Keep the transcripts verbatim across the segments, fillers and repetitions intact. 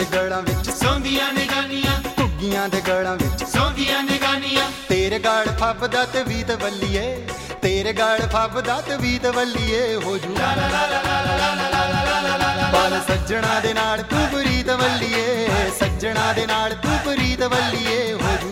गड़ां विच सौंदियां ने गानियां, घुग्गियां दे गड़ां विच सौंदियां ने गानियां। तेरे गाल फबदा ते वीत वल्लीए, तेरे गाल फबदा ते वीत वल्लीए हो जू बाल सज्जणा दे नाल तू प्रीत वल्लीए, सज्जणा दे नाल तू प्रीत वल्लीए हो जू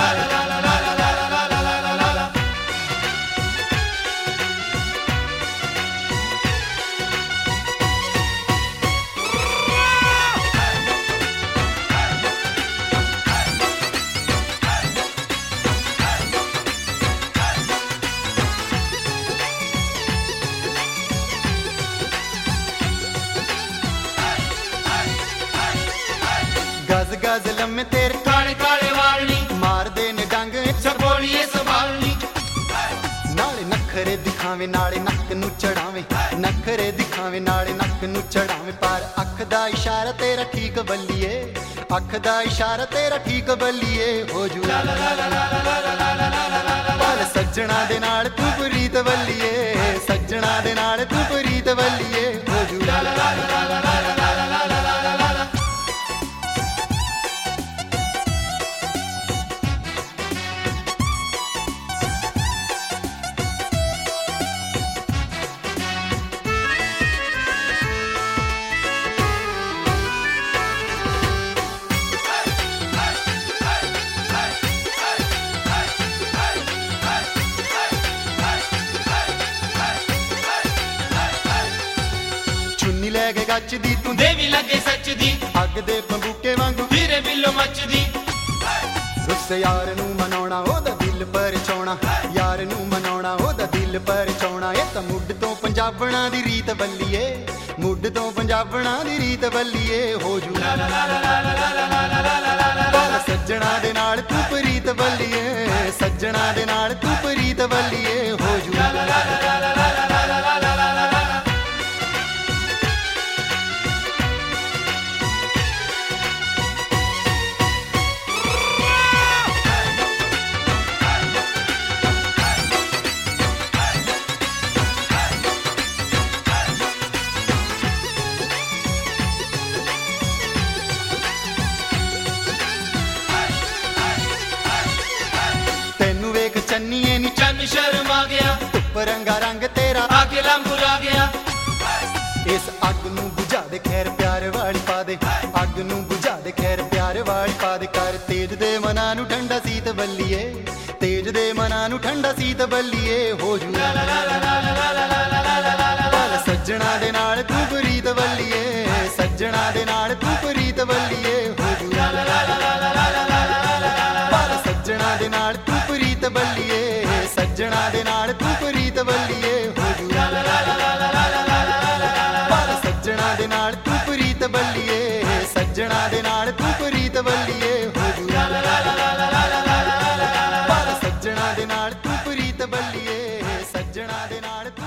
गज गज लम्मे तेरे काले काले वालनी, मार दे ने डंग सबोलिए संभालनी। नाले नखरे दिखावे नाले नक नू चढ़ावे, नखरे दिखावे नाले नक नू चढ़ावे। पर अख दा इशारा तेरा ठीक बल्लीए, अख दा इशारा तेरा ठीक बल्लीए हो जू पर सज्जणा दे नाल तू प्रीत वल्लीए, सज्जणा दे नाल तू प्रीत वल्लीए हो जू लै के गच दी तू देवी लगे सच दी, अग दे पंबूके वांगू हीरे बिल्लो मचदी। रुस यार नू मनाउणा ओदा दिल परचाउणा, यार नू मनाउणा ओदा दिल परचाउणा। ए तां मुੱਢ तो पंजाबणा दी रीत बल्लीए, मुੱਢ तो पंजाबणा दी रीत बल्लीए हो जू पर सज्जणा दे नाल तू प्रीत बल्लीए, सज्जणा दे नाल तू प्रीत बल्लीए हो जू चन्नीए नी चन्न शर्मा गया, धुप रंगा रंग तेरा आके लंब ला गया। इस अग नू बुझा दे खैर प्यार वाली पा दे, अग नू बुझा दे खैर प्यार वाली पा दे। कर तेज दे मना नू ठंडा सीत बल्लीए, तेज दे मना नू ठंडा सीत बल्लीए हो जू पर सज्जणा दे नाल तू प्रीत बल्लीए, सज्जणा दे नाल तू प्रीत बल्लीए हो जू पर सज्जणा दे नाल तू प्रीत बल्लीए, सज्जणा दे नाल तू प्रीत बल्लीए हो जू पर सज्जणा दे नाल तू प्रीत बल्लीए, सज्जणा दे नाल तू प्रीत बल्लीए हो जू पर सज्जणा दे नाल तू प्रीत बल्लीए, सज्जणा दे नाल